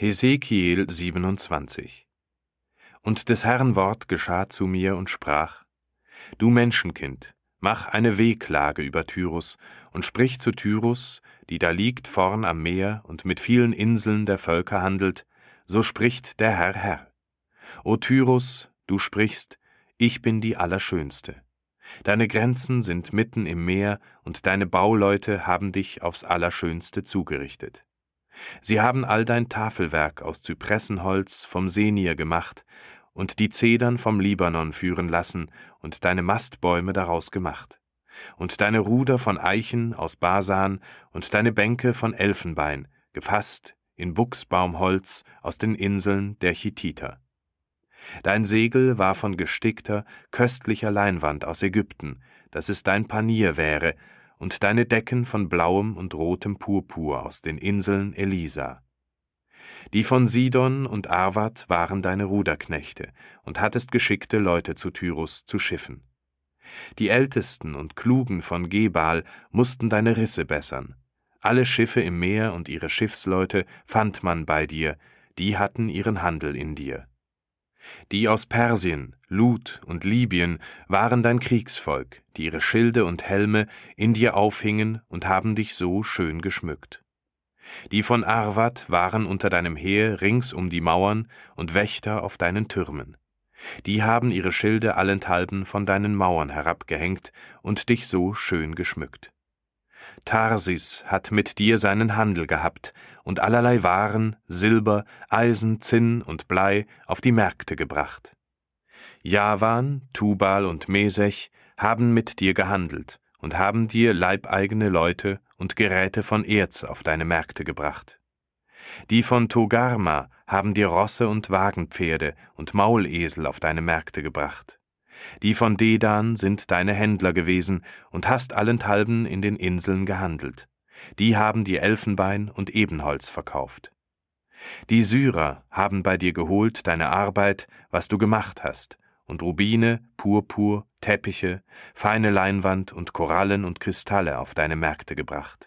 Hesekiel 27. Und des Herrn Wort geschah zu mir und sprach: Du Menschenkind, mach eine Wehklage über Tyrus und sprich zu Tyrus, die da liegt vorn am Meer und mit vielen Inseln der Völker handelt, so spricht der Herr. O Tyrus, du sprichst: Ich bin die Allerschönste. Deine Grenzen sind mitten im Meer, und deine Bauleute haben dich aufs Allerschönste zugerichtet. Sie haben all dein Tafelwerk aus Zypressenholz vom Senir gemacht und die Zedern vom Libanon führen lassen und deine Mastbäume daraus gemacht. Und deine Ruder von Eichen aus Basan und deine Bänke von Elfenbein, gefasst in Buchsbaumholz aus den Inseln der Chittiter. Dein Segel war von gestickter, köstlicher Leinwand aus Ägypten, dass es dein Panier wäre, und deine Decken von blauem und rotem Purpur aus den Inseln Elisa. Die von Sidon und Arvad waren deine Ruderknechte, und hattest geschickte Leute zu Tyrus zu Schiffen. Die Ältesten und Klugen von Gebal mussten deine Risse bessern. Alle Schiffe im Meer und ihre Schiffsleute fand man bei dir, die hatten ihren Handel in dir. Die aus Persien, Lut und Libyen waren dein Kriegsvolk, die ihre Schilde und Helme in dir aufhingen und haben dich so schön geschmückt. Die von Arvad waren unter deinem Heer rings um die Mauern und Wächter auf deinen Türmen. Die haben ihre Schilde allenthalben von deinen Mauern herabgehängt und dich so schön geschmückt. Tarsis hat mit dir seinen Handel gehabt und allerlei Waren, Silber, Eisen, Zinn und Blei auf die Märkte gebracht. Javan, Tubal und Mesech haben mit dir gehandelt und haben dir leibeigene Leute und Geräte von Erz auf deine Märkte gebracht. Die von Togarma haben dir Rosse und Wagenpferde und Maulesel auf deine Märkte gebracht. Die von Dedan sind deine Händler gewesen und hast allenthalben in den Inseln gehandelt. Die haben dir Elfenbein und Ebenholz verkauft. Die Syrer haben bei dir geholt deine Arbeit, was du gemacht hast, und Rubine, Purpur, Teppiche, feine Leinwand und Korallen und Kristalle auf deine Märkte gebracht.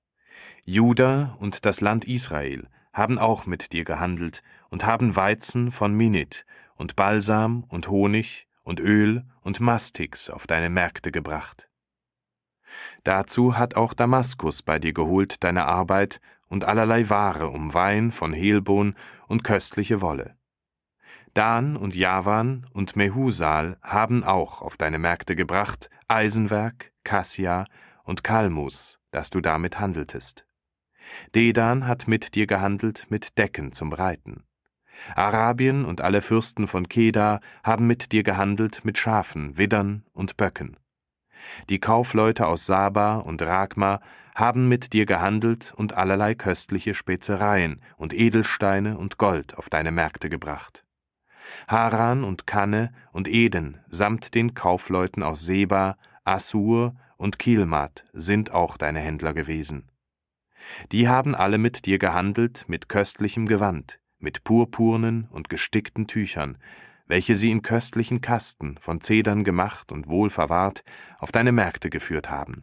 Juda und das Land Israel haben auch mit dir gehandelt und haben Weizen von Minit und Balsam und Honig und Öl und Mastix auf deine Märkte gebracht. Dazu hat auch Damaskus bei dir geholt deine Arbeit und allerlei Ware um Wein von Helbon und köstliche Wolle. Dan und Javan und Mehusal haben auch auf deine Märkte gebracht Eisenwerk, Kassia und Kalmus, dass du damit handeltest. Dedan hat mit dir gehandelt mit Decken zum Reiten. Arabien und alle Fürsten von Kedar haben mit dir gehandelt mit Schafen, Widdern und Böcken. Die Kaufleute aus Saba und Ragma haben mit dir gehandelt und allerlei köstliche Spezereien und Edelsteine und Gold auf deine Märkte gebracht. Haran und Kanne und Eden samt den Kaufleuten aus Seba, Assur und Kilmat sind auch deine Händler gewesen. Die haben alle mit dir gehandelt mit köstlichem Gewand, mit purpurnen und gestickten Tüchern, welche sie in köstlichen Kasten von Zedern gemacht und wohl verwahrt auf deine Märkte geführt haben.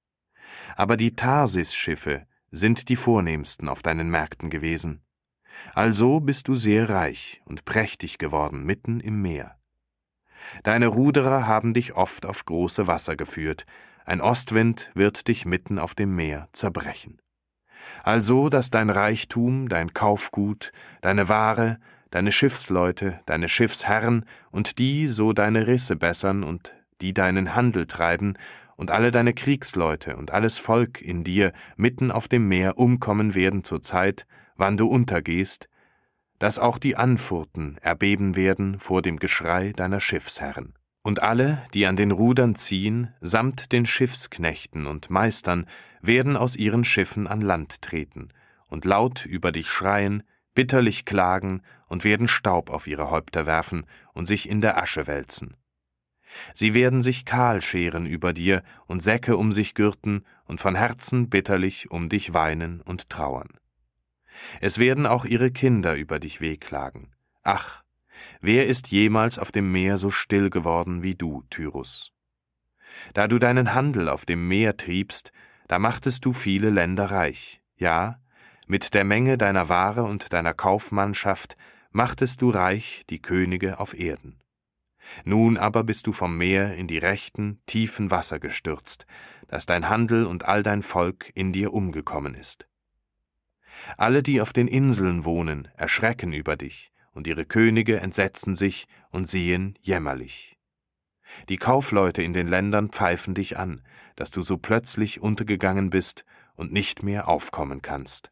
Aber die Tarsis-Schiffe sind die vornehmsten auf deinen Märkten gewesen. Also bist du sehr reich und prächtig geworden mitten im Meer. Deine Ruderer haben dich oft auf große Wasser geführt, ein Ostwind wird dich mitten auf dem Meer zerbrechen. Also, dass dein Reichtum, dein Kaufgut, deine Ware, deine Schiffsleute, deine Schiffsherren und die so deine Risse bessern und die deinen Handel treiben und alle deine Kriegsleute und alles Volk in dir mitten auf dem Meer umkommen werden zur Zeit, wann du untergehst, dass auch die Anfurten erbeben werden vor dem Geschrei deiner Schiffsherren. Und alle, die an den Rudern ziehen, samt den Schiffsknechten und Meistern, werden aus ihren Schiffen an Land treten und laut über dich schreien, bitterlich klagen und werden Staub auf ihre Häupter werfen und sich in der Asche wälzen. Sie werden sich kahl scheren über dir und Säcke um sich gürten und von Herzen bitterlich um dich weinen und trauern. Es werden auch ihre Kinder über dich wehklagen. Ach, wer ist jemals auf dem Meer so still geworden wie du, Tyrus? Da du deinen Handel auf dem Meer triebst, da machtest du viele Länder reich, ja, Mit der Menge deiner Ware und deiner Kaufmannschaft machtest du reich die Könige auf Erden. Nun aber bist du vom Meer in die rechten, tiefen Wasser gestürzt, dass dein Handel und all dein Volk in dir umgekommen ist. Alle, die auf den Inseln wohnen, erschrecken über dich, und ihre Könige entsetzen sich und sehen jämmerlich. Die Kaufleute in den Ländern pfeifen dich an, dass du so plötzlich untergegangen bist und nicht mehr aufkommen kannst.